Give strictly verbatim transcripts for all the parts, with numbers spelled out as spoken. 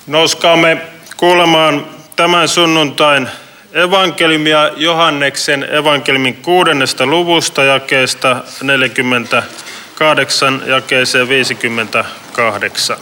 Nouskaamme kuulemaan tämän sunnuntain evankeliumia Johanneksen evankeliumin kuudennesta luvusta jakeesta neljäkymmentäkahdeksan jakeeseen viisikymmentäkahdeksan.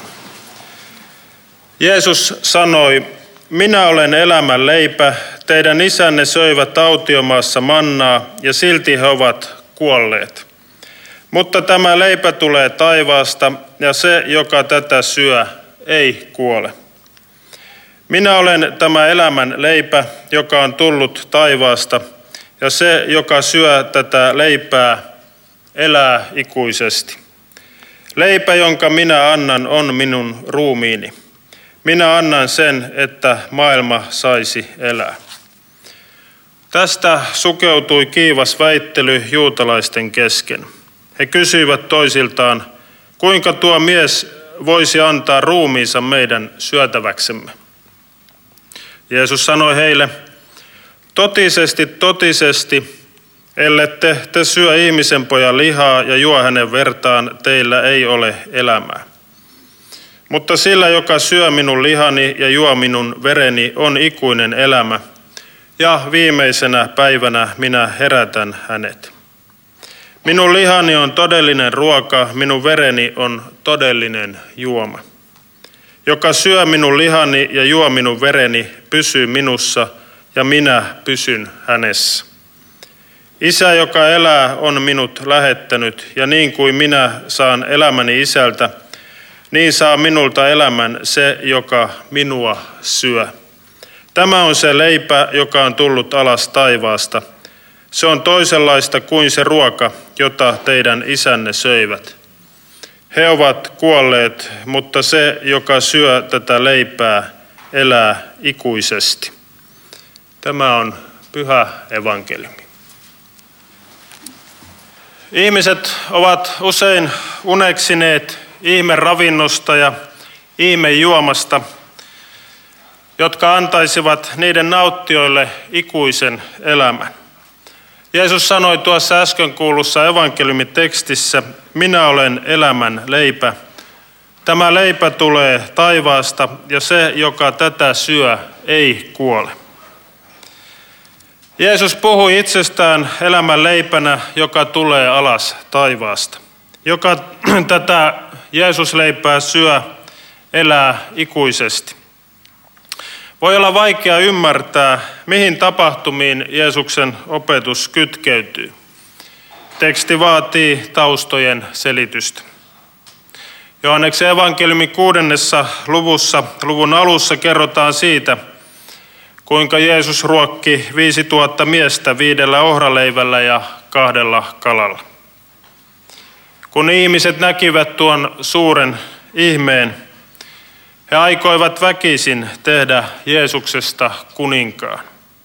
Jeesus sanoi, minä olen elämän leipä, teidän isänne söivät autiomaassa mannaa ja silti he ovat kuolleet. Mutta tämä leipä tulee taivaasta ja se, joka tätä syö, ei kuole. Minä olen tämä elämän leipä, joka on tullut taivaasta, ja se, joka syö tätä leipää, elää ikuisesti. Leipä, jonka minä annan, on minun ruumiini. Minä annan sen, että maailma saisi elää. Tästä sukeutui kiivas väittely juutalaisten kesken. He kysyivät toisiltaan, kuinka tuo mies voisi antaa ruumiinsa meidän syötäväksemme. Jeesus sanoi heille, totisesti, totisesti, ellette te syö ihmisen pojan lihaa ja juo hänen vertaan, teillä ei ole elämää. Mutta sillä, joka syö minun lihani ja juo minun vereni, on ikuinen elämä, ja viimeisenä päivänä minä herätän hänet. Minun lihani on todellinen ruoka, minun vereni on todellinen juoma. Joka syö minun lihani ja juo minun vereni, pysyy minussa ja minä pysyn hänessä. Isä, joka elää, on minut lähettänyt, ja niin kuin minä saan elämäni isältä, niin saa minulta elämän se, joka minua syö. Tämä on se leipä, joka on tullut alas taivaasta. Se on toisenlaista kuin se ruoka, jota teidän isänne söivät. He ovat kuolleet, mutta se, joka syö tätä leipää, elää ikuisesti. Tämä on pyhä evankeliumi. Ihmiset ovat usein uneksineet ihmeravinnosta ja ihmejuomasta, jotka antaisivat niiden nauttijoille ikuisen elämän. Jeesus sanoi tuossa äsken kuulussa evankeliumitekstissä, minä olen elämän leipä. Tämä leipä tulee taivaasta ja se, joka tätä syö, ei kuole. Jeesus puhui itsestään elämän leipänä, joka tulee alas taivaasta. Joka tätä Jeesusleipää syö, elää ikuisesti. Voi olla vaikea ymmärtää, mihin tapahtumiin Jeesuksen opetus kytkeytyy. Teksti vaatii taustojen selitystä. Johanneksen evankeliumin kuudennessa luvussa, luvun alussa kerrotaan siitä, kuinka Jeesus ruokki viisi tuhatta miestä viidellä ohraleivällä ja kahdella kalalla. Kun ihmiset näkivät tuon suuren ihmeen, he aikoivat väkisin tehdä Jeesuksesta kuninkaan.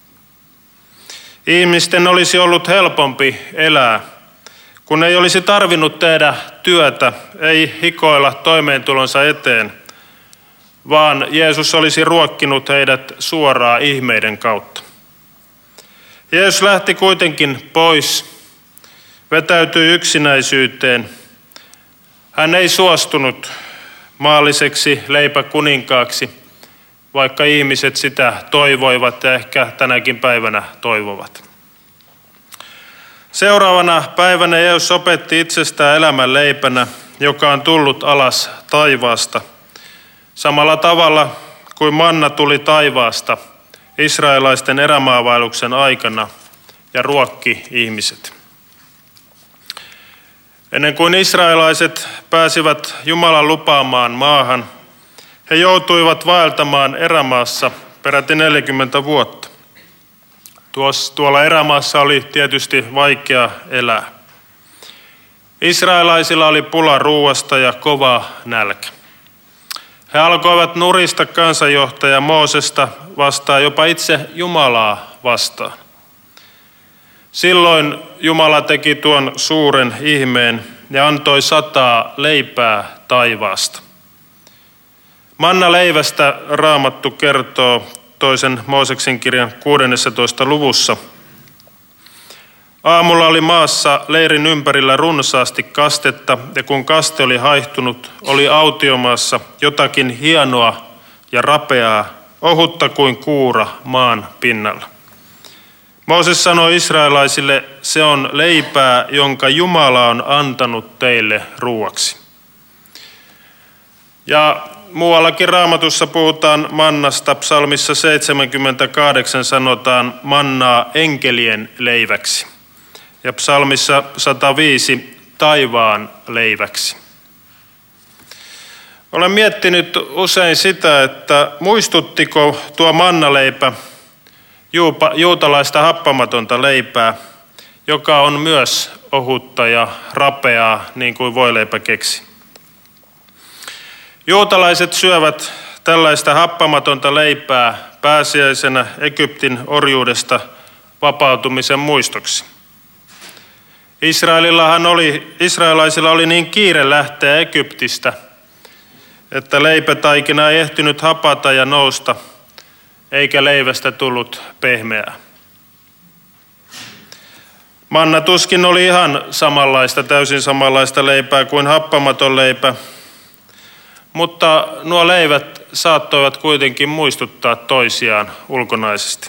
Ihmisten olisi ollut helpompi elää, kun ei olisi tarvinnut tehdä työtä, ei hikoilla toimeentulonsa eteen, vaan Jeesus olisi ruokkinut heidät suoraan ihmeiden kautta. Jeesus lähti kuitenkin pois, vetäytyi yksinäisyyteen. Hän ei suostunut maalliseksi leipäkuninkaaksi, vaikka ihmiset sitä toivoivat ja ehkä tänäkin päivänä toivovat. Seuraavana päivänä Jeesus opetti itsestään elämän leipänä, joka on tullut alas taivaasta. Samalla tavalla kuin manna tuli taivaasta israelaisten erämaavaelluksen aikana ja ruokki ihmiset. Ennen kuin israelaiset pääsivät Jumalan lupaamaan maahan, he joutuivat vaeltamaan erämaassa peräti neljäkymmentä vuotta. Tuolla erämaassa oli tietysti vaikea elää. Israelaisilla oli pula ruuasta ja kova nälkä. He alkoivat nurista kansanjohtaja Moosesta vastaan, jopa itse Jumalaa vastaan. Silloin Jumala teki tuon suuren ihmeen ja antoi sataa leipää taivaasta. Manna leivästä Raamattu kertoo toisen Mooseksen kirjan kuudennessatoista luvussa. Aamulla oli maassa leirin ympärillä runsaasti kastetta, ja kun kaste oli haihtunut, oli autiomaassa jotakin hienoa ja rapeaa, ohutta kuin kuura maan pinnalla. Mooses sanoi israelaisille, se on leipää, jonka Jumala on antanut teille ruuaksi. Ja muuallakin Raamatussa puhutaan mannasta. Psalmissa seitsemänkymmentäkahdeksan sanotaan mannaa enkelien leiväksi. Ja psalmissa sata viisi taivaan leiväksi. Olen miettinyt usein sitä, että muistuttiko tuo mannaleipä juutalaista happamatonta leipää, joka on myös ohutta ja rapeaa, niin kuin voileipäkeksi. Juutalaiset syövät tällaista happamatonta leipää pääsiäisenä Egyptin orjuudesta vapautumisen muistoksi. Israelillahan oli, israelaisilla oli niin kiire lähteä Egyptistä, että leipätaikina ei ehtinyt hapata ja nousta, eikä leivästä tullut pehmeää. Manna tuskin oli ihan samanlaista, täysin samanlaista leipää kuin happamaton leipä, mutta nuo leivät saattoivat kuitenkin muistuttaa toisiaan ulkonaisesti.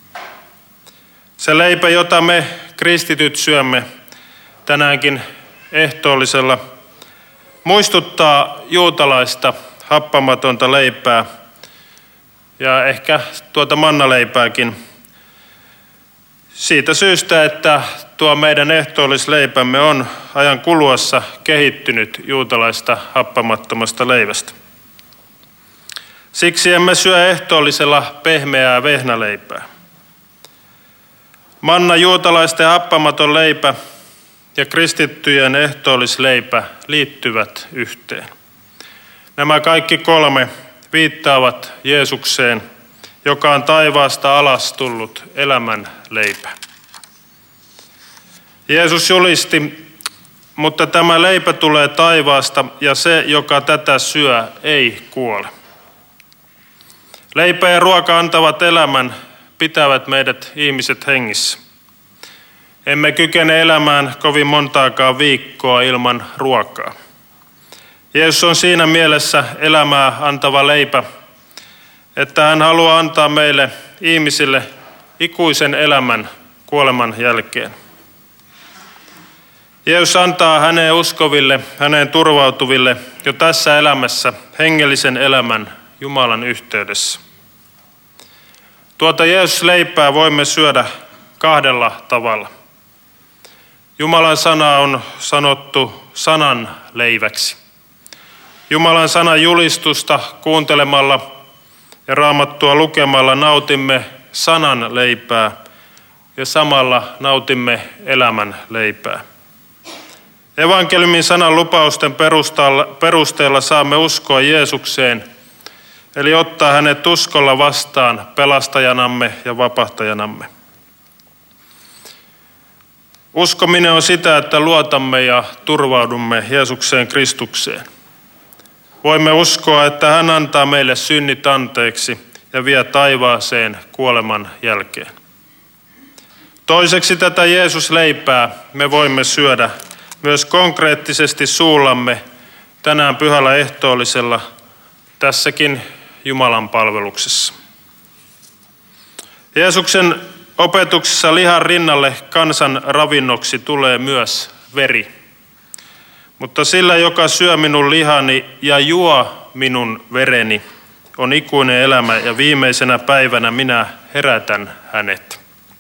Se leipä, jota me kristityt syömme tänäänkin ehtoollisella, muistuttaa juutalaista happamatonta leipää ja ehkä tuota mannaleipääkin siitä syystä, että tuo meidän ehtoollisleipämme on ajan kuluessa kehittynyt juutalaista happamattomasta leivästä. Siksi emme syö ehtoollisella pehmeää vehnäleipää. Manna, juutalaisten happamaton leipä ja kristittyjen ehtoollisleipä liittyvät yhteen. Nämä kaikki kolme viittaavat Jeesukseen, joka on taivaasta alas tullut elämän leipä. Jeesus julisti, mutta tämä leipä tulee taivaasta ja se, joka tätä syö, ei kuole. Leipä ja ruoka antavat elämän, pitävät meidät ihmiset hengissä. Emme kykene elämään kovin montaakaan viikkoa ilman ruokaa. Jeesus on siinä mielessä elämää antava leipä, että hän haluaa antaa meille ihmisille ikuisen elämän kuoleman jälkeen. Jeesus antaa häneen uskoville, häneen turvautuville jo tässä elämässä hengellisen elämän Jumalan yhteydessä. Tuota Jeesus-leipää voimme syödä kahdella tavalla. Jumalan sana on sanottu sanan leiväksi. Jumalan sanan julistusta kuuntelemalla ja Raamattua lukemalla nautimme sanan leipää ja samalla nautimme elämän leipää. Evankeliumin sanan lupausten perusteella saamme uskoa Jeesukseen, eli ottaa hänet uskolla vastaan pelastajanamme ja vapahtajanamme. Uskominen on sitä, että luotamme ja turvaudumme Jeesukseen Kristukseen. Voimme uskoa, että hän antaa meille synnit anteeksi ja vie taivaaseen kuoleman jälkeen. Toiseksi tätä Jeesus-leipää me voimme syödä myös konkreettisesti suullamme tänään pyhällä ehtoollisella tässäkin Jumalan palveluksessa. Jeesuksen opetuksessa lihan rinnalle kansan ravinnoksi tulee myös veri. Mutta sillä, joka syö minun lihani ja juo minun vereni, on ikuinen elämä ja viimeisenä päivänä minä herätän hänet.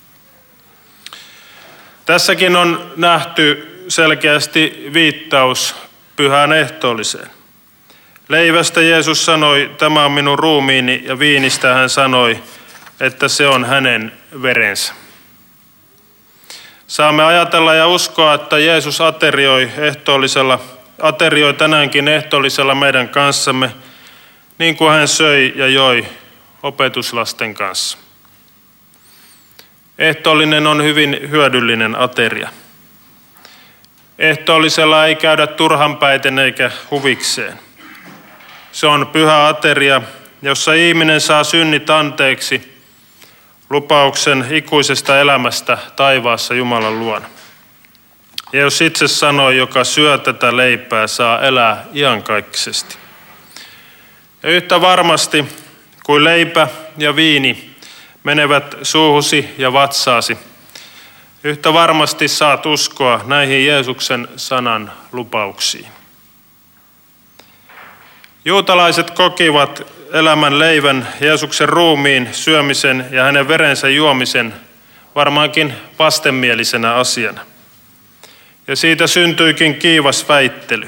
Tässäkin on nähty selkeästi viittaus pyhään ehtoolliseen. Leivästä Jeesus sanoi, tämä on minun ruumiini, ja viinistä hän sanoi, että se on hänen verensä. Saamme ajatella ja uskoa, että Jeesus aterioi, ehtoollisella, aterioi tänäänkin ehtoollisella meidän kanssamme, niin kuin hän söi ja joi opetuslasten kanssa. Ehtoollinen on hyvin hyödyllinen ateria. Ehtoollisella ei käydä turhanpäiten eikä huvikseen. Se on pyhä ateria, jossa ihminen saa synnit anteeksi lupauksen ikuisesta elämästä taivaassa Jumalan luona. Ja jos itse sanoi, joka syö tätä leipää, saa elää iankaikkisesti. Ja yhtä varmasti kuin leipä ja viini menevät suuhusi ja vatsaasi. Yhtä varmasti saat uskoa näihin Jeesuksen sanan lupauksiin. Juutalaiset kokivat elämän leivän, Jeesuksen ruumiin syömisen ja hänen verensä juomisen varmaankin vastenmielisenä asiana. Ja siitä syntyikin kiivas väittely.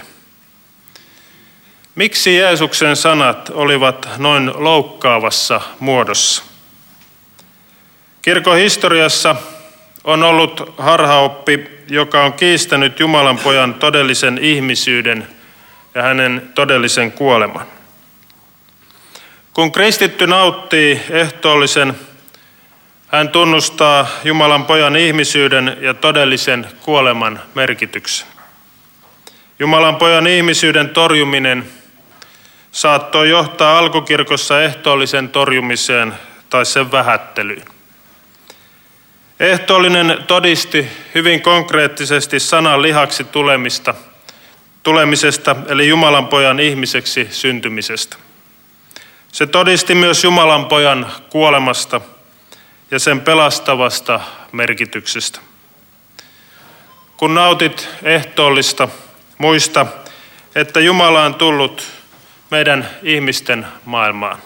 Miksi Jeesuksen sanat olivat noin loukkaavassa muodossa? Kirkon historiassa on ollut harhaoppi, joka on kiistänyt Jumalan pojan todellisen ihmisyyden ja hänen todellisen kuoleman. Kun kristitty nauttii ehtoollisen, hän tunnustaa Jumalan pojan ihmisyyden ja todellisen kuoleman merkityksen. Jumalan pojan ihmisyyden torjuminen saattoi johtaa alkukirkossa ehtoollisen torjumiseen tai sen vähättelyyn. Ehtoollinen todisti hyvin konkreettisesti sanan lihaksi tulemista, tulemisesta, eli Jumalan pojan ihmiseksi syntymisestä. Se todisti myös Jumalan pojan kuolemasta ja sen pelastavasta merkityksestä. Kun nautit ehtoollista, muista, että Jumala on tullut meidän ihmisten maailmaan.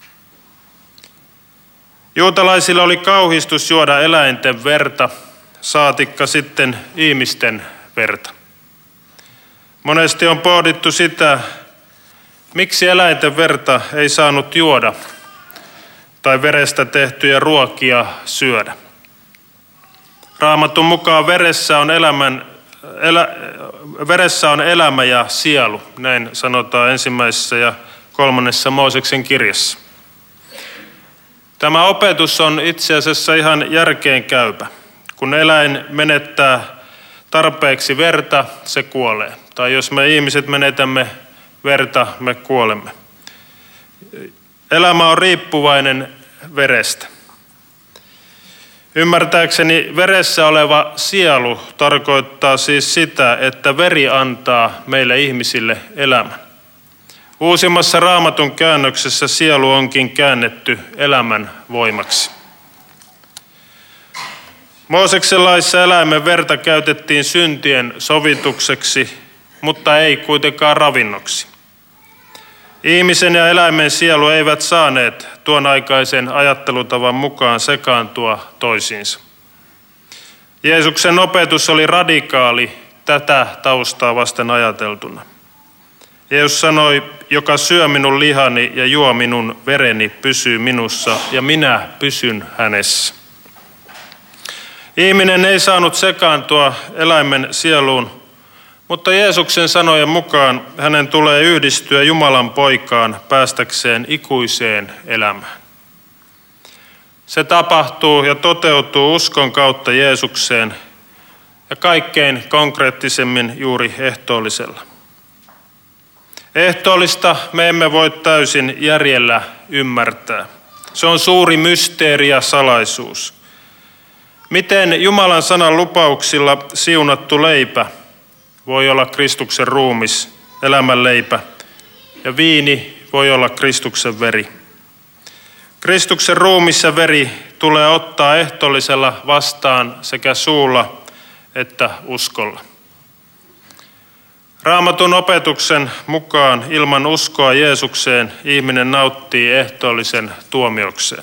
Juutalaisilla oli kauhistus juoda eläinten verta, saatikka sitten ihmisten verta. Monesti on pohdittu sitä, miksi eläinten verta ei saanut juoda tai verestä tehtyjä ruokia syödä. Raamatun mukaan veressä on, elämän, elä, veressä on elämä ja sielu, näin sanotaan ensimmäisessä ja kolmannessa Mooseksen kirjassa. Tämä opetus on itse asiassa ihan järkeenkäypä. Kun eläin menettää tarpeeksi verta, se kuolee. Tai jos me ihmiset menetämme verta, me kuolemme. Elämä on riippuvainen verestä. Ymmärtääkseni veressä oleva sielu tarkoittaa siis sitä, että veri antaa meille ihmisille elämän. Uusimmassa Raamatun käännöksessä sielu onkin käännetty elämän voimaksi. Mooseksen laissa eläimen verta käytettiin syntien sovitukseksi, mutta ei kuitenkaan ravinnoksi. Ihmisen ja eläimen sielu eivät saaneet tuon aikaisen ajattelutavan mukaan sekaantua toisiinsa. Jeesuksen opetus oli radikaali tätä taustaa vasten ajateltuna. Jeesus sanoi, joka syö minun lihani ja juo minun vereni, pysyy minussa ja minä pysyn hänessä. Ihminen ei saanut sekaantua eläimen sieluun, mutta Jeesuksen sanojen mukaan hänen tulee yhdistyä Jumalan poikaan päästäkseen ikuiseen elämään. Se tapahtuu ja toteutuu uskon kautta Jeesukseen ja kaikkein konkreettisemmin juuri ehtoollisella. Ehtoollista me emme voi täysin järjellä ymmärtää. Se on suuri mysteeri ja salaisuus. Miten Jumalan sanan lupauksilla siunattu leipä voi olla Kristuksen ruumis, elämän leipä, ja viini voi olla Kristuksen veri. Kristuksen ruumis ja veri tulee ottaa ehtoollisella vastaan sekä suulla että uskolla. Raamatun opetuksen mukaan ilman uskoa Jeesukseen ihminen nauttii ehtoollisen tuomiokseen.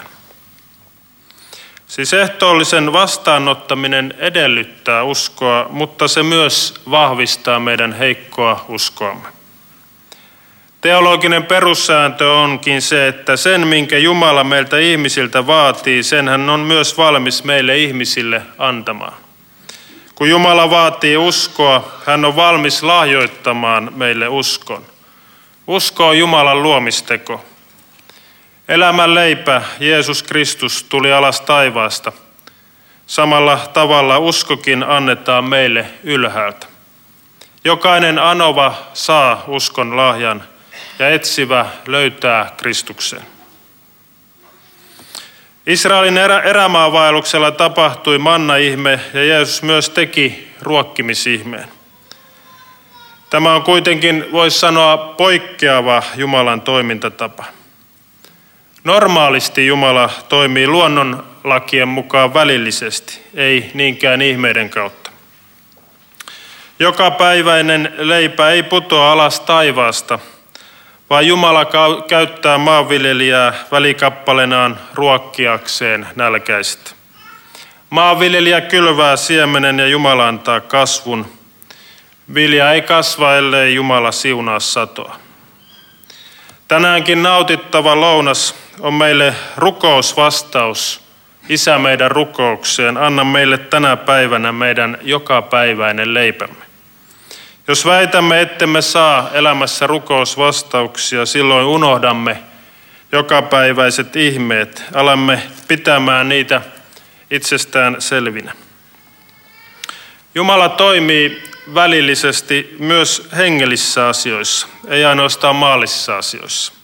Siis ehtoollisen vastaanottaminen edellyttää uskoa, mutta se myös vahvistaa meidän heikkoa uskoamme. Teologinen perussääntö onkin se, että sen minkä Jumala meiltä ihmisiltä vaatii, sen hän on myös valmis meille ihmisille antamaan. Kun Jumala vaatii uskoa, hän on valmis lahjoittamaan meille uskon. Usko on Jumalan luomisteko. Elämän leipä, Jeesus Kristus, tuli alas taivaasta. Samalla tavalla uskokin annetaan meille ylhäältä. Jokainen anova saa uskon lahjan ja etsivä löytää Kristuksen. Israelin erä, erämaavaelluksella tapahtui manna-ihme ja Jeesus myös teki ruokkimisihmeen. Tämä on kuitenkin, voisi sanoa, poikkeava Jumalan toimintatapa. Normaalisti Jumala toimii luonnonlakien mukaan välillisesti, ei niinkään ihmeiden kautta. Jokapäiväinen leipä ei putoa alas taivaasta, vaan Jumala käyttää maanviljelijää välikappalenaan ruokkiakseen nälkäiset. Maanviljelijä kylvää siemenen ja Jumala antaa kasvun. Vilja ei kasva, ellei Jumala siunaa satoa. Tänäänkin nautittava lounas on meille rukousvastaus. Isä, meidän rukoukseen, anna meille tänä päivänä meidän jokapäiväinen leipämme. Jos väitämme, ettemme saa elämässä rukousvastauksia, silloin unohdamme jokapäiväiset ihmeet, alamme pitämään niitä itsestään selvinä. Jumala toimii välillisesti myös hengellisissä asioissa, ei ainoastaan maallisissa asioissa.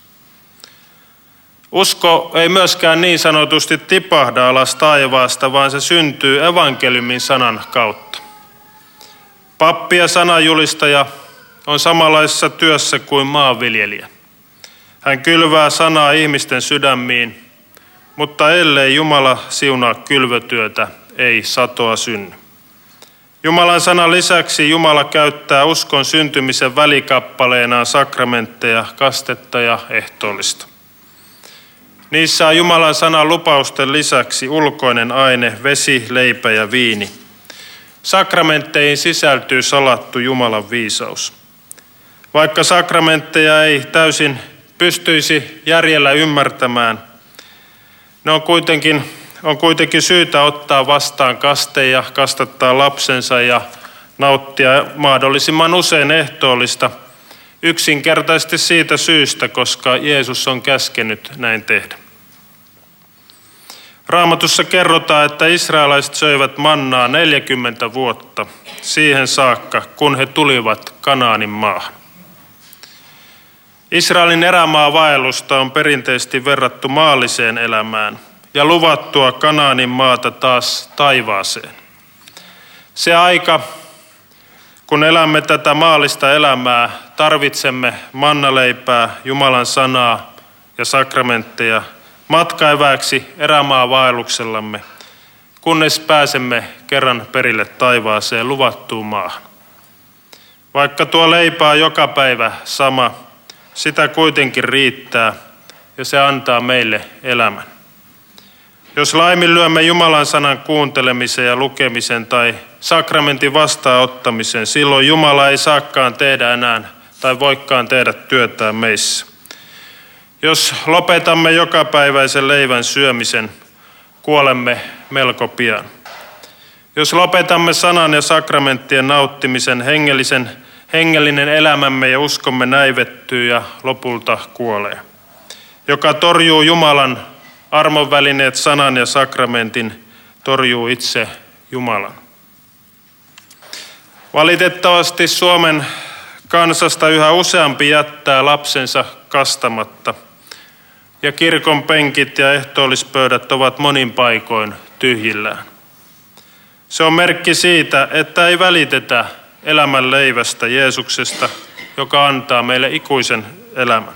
Usko ei myöskään niin sanotusti tipahda alas taivaasta, vaan se syntyy evankeliumin sanan kautta. Pappi ja sananjulistaja on samanlaisessa työssä kuin maanviljelijä. Hän kylvää sanaa ihmisten sydämiin, mutta ellei Jumala siunaa kylvötyötä, ei satoa synny. Jumalan sanan lisäksi Jumala käyttää uskon syntymisen välikappaleenaan sakramentteja, kastetta ja ehtoollista. Niissä on Jumalan sanan lupausten lisäksi ulkoinen aine, vesi, leipä ja viini. Sakramentteihin sisältyy salattu Jumalan viisaus. Vaikka sakramentteja ei täysin pystyisi järjellä ymmärtämään, ne on kuitenkin, on kuitenkin syytä ottaa vastaan kaste ja kastattaa lapsensa ja nauttia mahdollisimman usein ehtoollista yksinkertaisesti siitä syystä, koska Jeesus on käskenyt näin tehdä. Raamatussa kerrotaan, että israelaiset söivät mannaa neljäkymmentä vuotta siihen saakka, kun he tulivat Kanaanin maahan. Israelin erämaavaellusta on perinteisesti verrattu maalliseen elämään ja luvattua Kanaanin maata taas taivaaseen. Se aika, kun elämme tätä maallista elämää, tarvitsemme mannaleipää, Jumalan sanaa ja sakramentteja matkaeväksi erämaavaelluksellamme, kunnes pääsemme kerran perille taivaaseen luvattuun maahan. Vaikka tuo leipä on joka päivä sama, sitä kuitenkin riittää ja se antaa meille elämän. Jos laiminlyömme Jumalan sanan kuuntelemisen ja lukemisen tai sakramentin vastaanottamisen, silloin Jumala ei saakaan tehdä enää tai voikaan tehdä työtään meissä. Jos lopetamme jokapäiväisen leivän syömisen, kuolemme melko pian. Jos lopetamme sanan ja sakramenttien nauttimisen, hengellisen, hengellinen elämämme ja uskomme näivettyy ja lopulta kuolee. Joka torjuu Jumalan armon välineet, sanan ja sakramentin, torjuu itse Jumalan. Valitettavasti Suomen kansasta yhä useampi jättää lapsensa kastamatta, ja kirkon penkit ja ehtoollispöydät ovat monin paikoin tyhjillään. Se on merkki siitä, että ei välitetä elämän leivästä Jeesuksesta, joka antaa meille ikuisen elämän.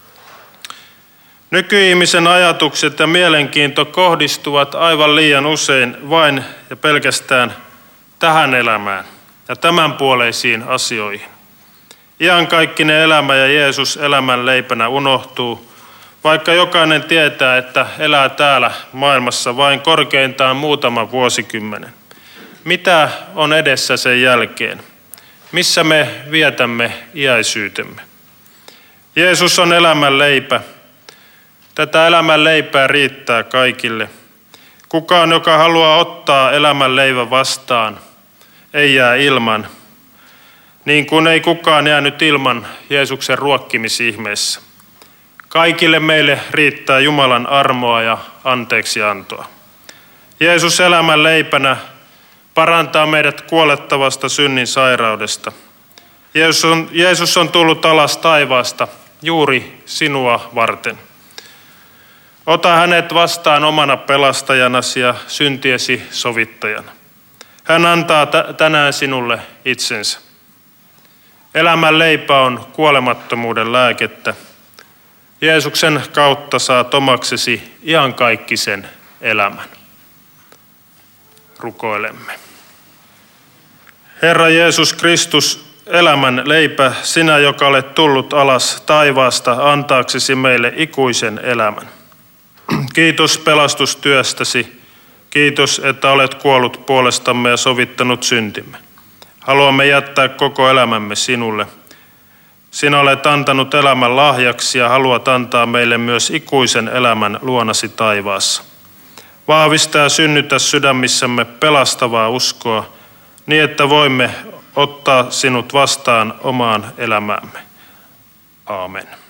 Nykyihmisen ajatukset ja mielenkiinto kohdistuvat aivan liian usein vain ja pelkästään tähän elämään ja tämänpuoleisiin asioihin. Iankaikkinen elämä ja Jeesus elämän leipänä unohtuu, vaikka jokainen tietää, että elää täällä maailmassa vain korkeintaan muutaman vuosikymmenen. Mitä on edessä sen jälkeen? Missä me vietämme iäisyytemme? Jeesus on elämän leipä. Tätä elämän leipää riittää kaikille. Kukaan, joka haluaa ottaa elämän leivän vastaan, ei jää ilman, niin kuin ei kukaan jäänyt ilman Jeesuksen ruokkimisihmeessä. Kaikille meille riittää Jumalan armoa ja anteeksiantoa. Jeesus elämän leipänä parantaa meidät kuolettavasta synnin sairaudesta. Jeesus on, Jeesus on tullut alas taivaasta juuri sinua varten. Ota hänet vastaan omana pelastajanasi ja syntiesi sovittajana. Hän antaa t- tänään sinulle itsensä. Elämän leipä on kuolemattomuuden lääkettä. Jeesuksen kautta saat omaksesi iankaikkisen elämän. Rukoilemme. Herra Jeesus Kristus, elämän leipä, sinä, joka olet tullut alas taivaasta antaaksesi meille ikuisen elämän. Kiitos pelastustyöstäsi. Kiitos, että olet kuollut puolestamme ja sovittanut syntimme. Haluamme jättää koko elämämme sinulle. Sinä olet antanut elämän lahjaksi ja haluat antaa meille myös ikuisen elämän luonasi taivaassa. Vahvista ja synnytä sydämissämme pelastavaa uskoa, niin että voimme ottaa sinut vastaan omaan elämäämme. Aamen.